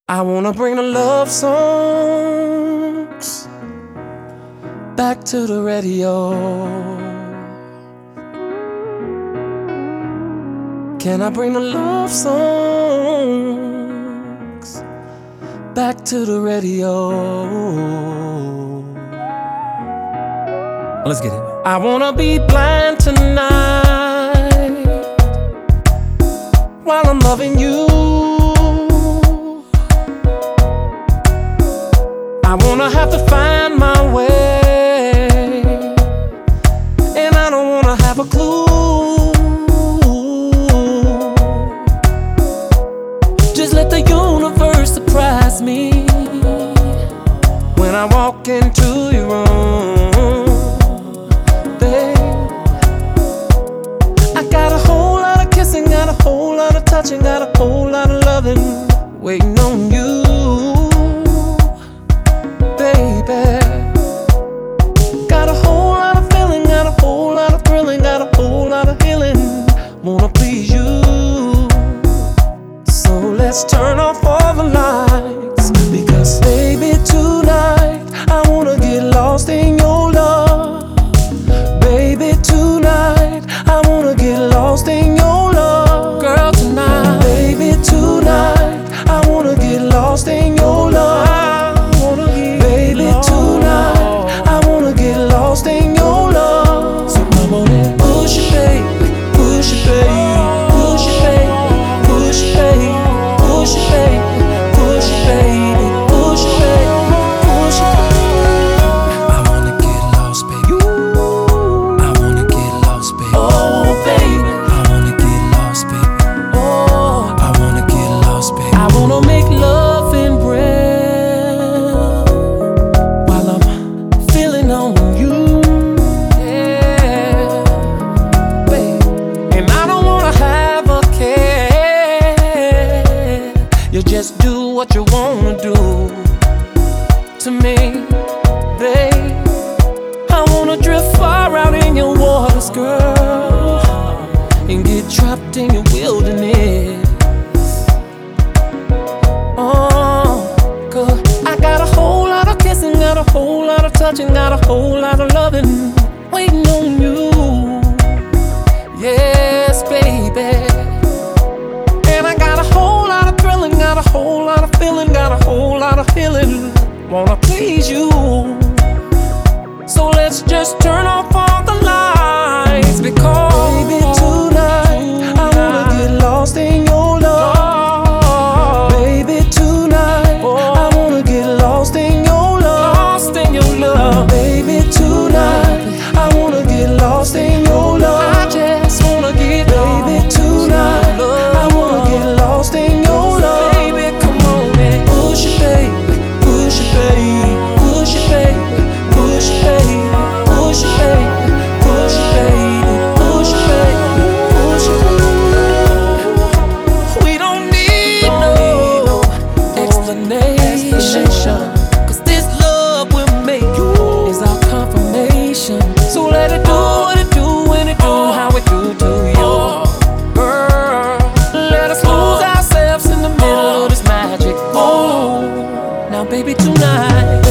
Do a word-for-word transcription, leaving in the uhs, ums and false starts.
I wanna bring the love songs back to the radio. Can I bring the love songs back to the radio? Let's get it. I wanna be blind tonight while I'm loving you. I wanna have to find my way, and I don't wanna have a clue. Just let the universe surprise me when I walk into your room, babe. I got a whole lot of kissing, got a whole lot of touching, got a whole lot of loving waiting on you. Got a whole lot of feeling, got a whole lot of thrilling, got a whole lot of healing. Wanna please you, so let's turn off all the lights, because baby tonight I wanna get lost in your love. Baby tonight I wanna get lost in your love. Girl tonight, baby tonight I wanna get lost in your love. You just do what you wanna do to me, babe. I wanna drift far out in your waters, girl, and get trapped in your wilderness. Oh, cause I got a whole lot of kissing, got a whole lot of touching, got a whole lot of loving waiting on you. Yes, baby. Got a whole lot of feeling, got a whole lot of healing. Wanna please you, so let's just turn off all the lights, because baby tonight I wanna get lost in your love. Baby tonight I wanna get lost in your love. Lost in your love. Baby tonight I wanna get lost in your love. I just wanna get baby tonight I wanna get lost in your love. Cause this love will make you is our confirmation. So let it do what it do when it do how it do to you, girl. Let us lose ourselves in the middle of this magic. Oh, now baby tonight